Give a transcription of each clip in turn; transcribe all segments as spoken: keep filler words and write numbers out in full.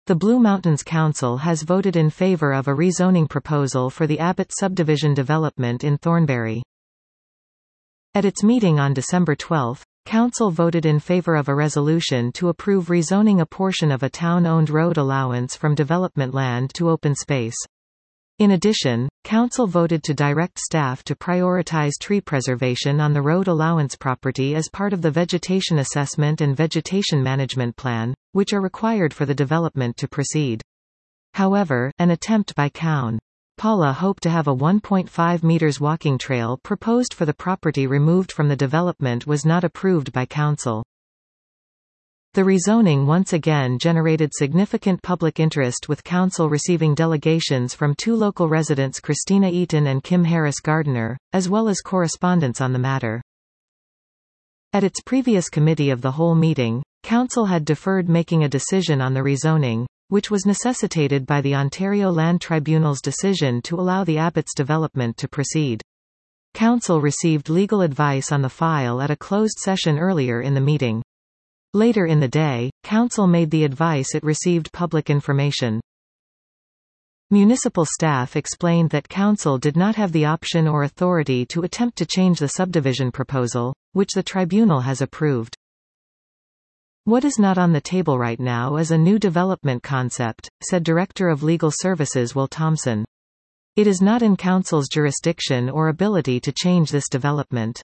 The Blue Mountains Council has voted in favor of a rezoning proposal for the Abbott subdivision development in Thornbury. At its meeting on December twelfth, Council voted in favor of a resolution to approve rezoning a portion of a town-owned road allowance from development land to open space. In addition, Council voted to direct staff to prioritize tree preservation on the road allowance property as part of the vegetation assessment and vegetation management plan, which are required for the development to proceed. However, an attempt by Coun. Paula hoped to have a one point five meters walking trail proposed for the property removed from the development was not approved by Council. The rezoning once again generated significant public interest, with Council receiving delegations from two local residents, Christina Eaton and Kim Harris Gardiner, as well as correspondence on the matter. At its previous committee of the whole meeting, Council had deferred making a decision on the rezoning, which was necessitated by the Ontario Land Tribunal's decision to allow the Abbott's development to proceed. Council received legal advice on the file at a closed session earlier in the meeting. Later in the day, Council made the advice it received public information. Municipal staff explained that Council did not have the option or authority to attempt to change the subdivision proposal, which the tribunal has approved. What is not on the table right now is a new development concept, said Director of Legal Services Will Thompson. It is not in Council's jurisdiction or ability to change this development.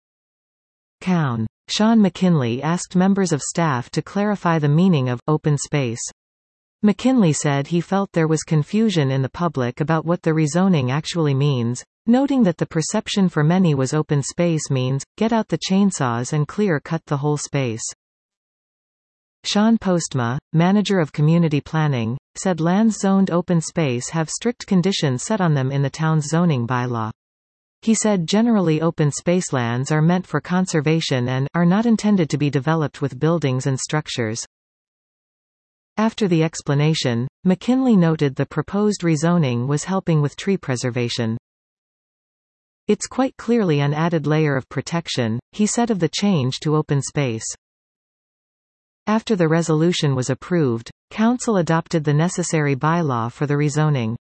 Coun. Sean McKinley asked members of staff to clarify the meaning of open space. McKinley said he felt there was confusion in the public about what the rezoning actually means, noting that the perception for many was open space means, get out the chainsaws and clear-cut the whole space. Sean Postma, manager of community planning, said lands zoned open space have strict conditions set on them in the town's zoning bylaw. He said generally open space lands are meant for conservation and are not intended to be developed with buildings and structures. After the explanation, McKinley noted the proposed rezoning was helping with tree preservation. It's quite clearly an added layer of protection, he said of the change to open space. After the resolution was approved, Council adopted the necessary bylaw for the rezoning.